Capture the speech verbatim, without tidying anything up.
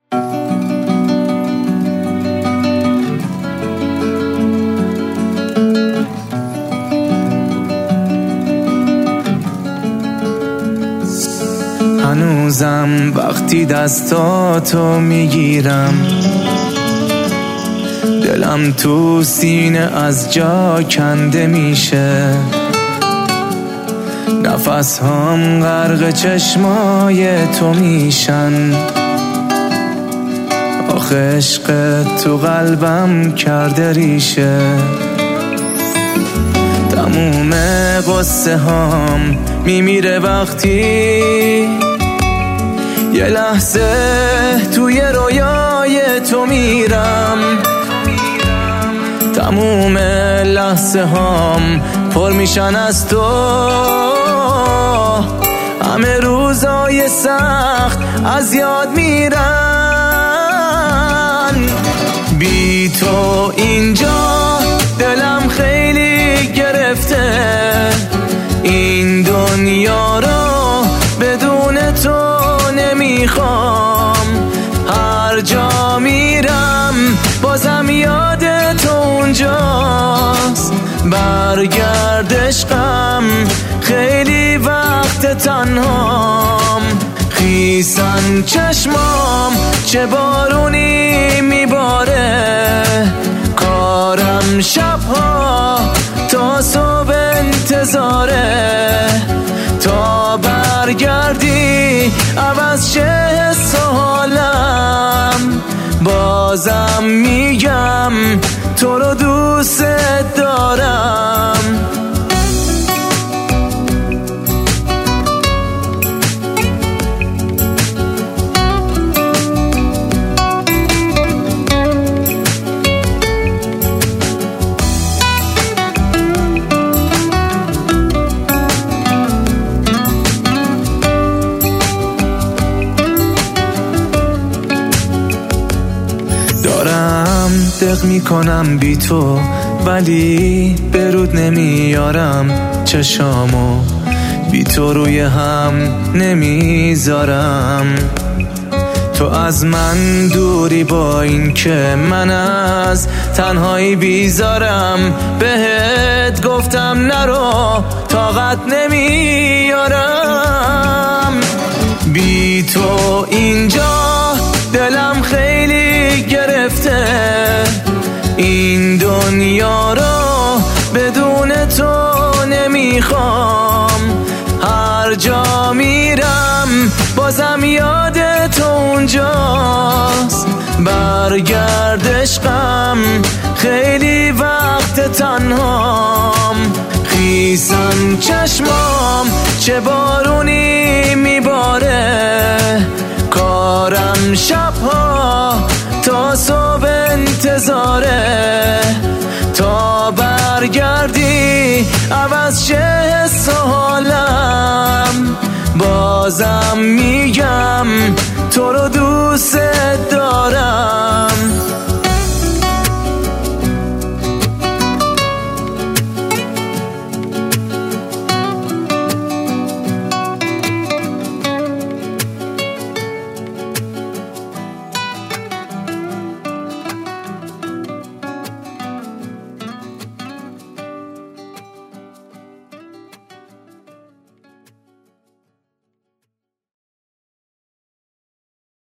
هنوزم وقتی دستاتو میگیرم دلم تو سینه از جا کنده میشه، نفس هم غرق چشمای تو میشن، آخه عشقت تو قلبم کرده ریشه. تموم قصه هم میمیره وقتی یه لحظه توی رویای تو میرم، تموم لحظه هم پر میشن از تو، همه روزای سخت از یاد میرن. بی تو اینجا دلم خیلی گرفته، این دنیا رو بدون تو نمیخوام، هر جا میرم بازم یاد تو اونجاست، برگرد عشقم خیلی وقت تنهام، خیسن چشمام چه بارونی میباره، کارم شبها تا صبح انتظاره، تا برگردی عوض شه حس و حالم، بازم میگم تو رو دوست دارم. دارم دق میکنم بی تو ولی برود نمیارم، چشامو بی تو روی هم نمیذارم، تو از من دوری با این که من از تنهایی بیزارم، بهت گفتم نرو طاقت نمیارم، بی تو اینجا دلم خیلی گرفته، این دنیا رو بدون تو نمیخوام، هر جا میرم بازم یاد تو اونجاست، برگرد عشقم خیلی وقت تنهام، خیسن چشمام چه بارونی میباره، کارم شبها تا صبح انتظاره، تا برگردی عوض شه حس و حالم، بازم میگم تو رو دوست دارم.